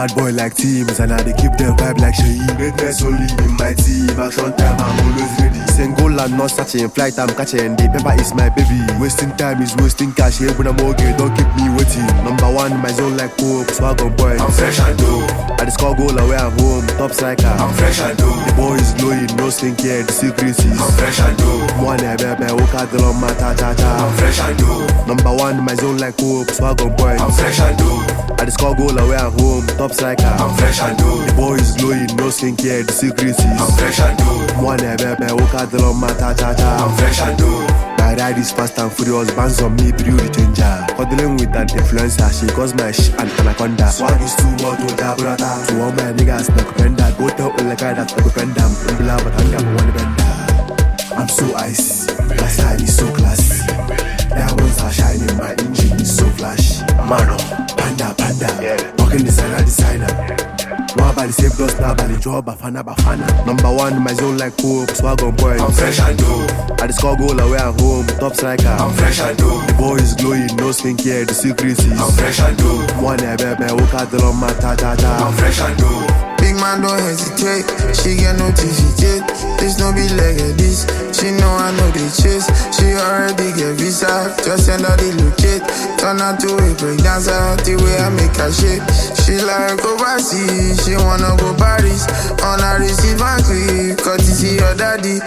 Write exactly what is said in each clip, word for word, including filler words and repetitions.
Bad boy like teams, and I they keep them vibe like Shayi. Greatness only in my team, action time, I'm always ready. Single and not searching, flight I'm catching, the pepper is my baby. Wasting time is wasting cash, here when I'm okay, don't keep me waiting. Number one in my zone like Pope, swag on boy. I'm fresh and dope. I just score goal away at home, top striker. I'm fresh and dope. The boy is glowing, no skincare, the secret is. I'm fresh and dope. One baby, walk out the long ta ta ta. I'm fresh and dope. Number one in my zone like Pope, swag on boy. I'm fresh and dope. I just score goal away at home, top striker. I'm fresh and dope. The boy is glowing, no skincare, the secret is. I'm fresh and dope. One baby, walk out the long ta ta ta. I'm fresh and dope. My ride is fast and furious, bands on me, beauty changer. Cuddling with an influencer, she calls my sh and anaconda. Swag is too much to da brother. To all my niggas, like penda. Go tell all the guy that's like penda. Umbla, but I'm gonna one bender. I'm so icy, my style is so classy. Diamonds are shining, my engine is so flashy. Mano, panda, panda, yeah. Walking designer, designer. One body save dust, now body job, bafana, bafana. Number one in my zone like Pope, swag on boy. I'm fresh and dope. I just score goal away at home, top striker. I'm fresh and dope. The boy is glowing, no skincare, the secret is. I'm fresh and dope. One baby, walk out the long ta ta ta. I'm fresh and dope. Big man don't hesitate, she get notification. This no be like a this. She know I know the chase. She already get visa, just send her the locate. Turn her to a break dancer, the way I make her shake. She like overseas, she wanna go Paris. On her receive and click, cause you see your daddy.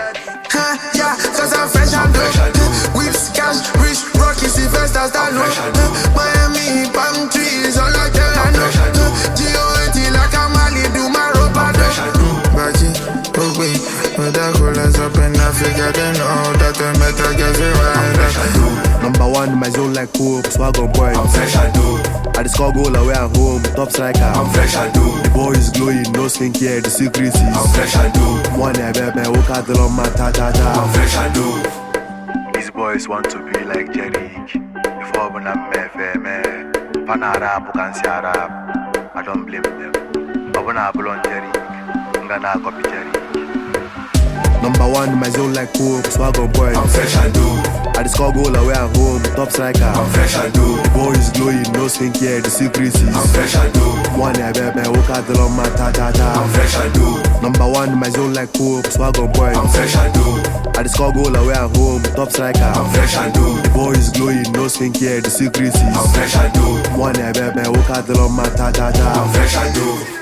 Huh, yeah, cause I'm fresh and dope. Whips, cash, rich, rocky, Sylvester Stallone. Miami, palm trees, all I tell I know. G O A T like I'm Ali, do my rope, I do. Bachi, okay, but that colors up in Africa, they know that the metal gets it right. Number one in my zone like Pope, swag on boy. I'm fresh and dope. I just score goal away at home, top striker. I'm fresh and dope. The boy is glowing, no skincare, the secret is. I'm fresh and dope. One baby, walk out the long ta ta ta. I'm fresh and dope. These boys want to be like Jerick. If I want to me, fan Arab, can see Arab. I don't blame them. I want to belong Jerick. I'm gonna copy Jerick. Number one in my zone like Pope, swag on boy. I'm fresh and dope. I just score goal away at home, top striker. I'm fresh and dope. The boy is glowing, no skincare, the secret is. I'm fresh and dope. One baby, walk out the long ta ta ta. I'm fresh and dope. Number one in my zone like Pope, swag on boy. I'm fresh and dope. I just score goal away at home, top striker. I'm fresh and dope. The boy is glowing, no skincare, the secret is. I'm fresh and dope. One baby, walk out the long ta ta ta. I'm fresh and dope.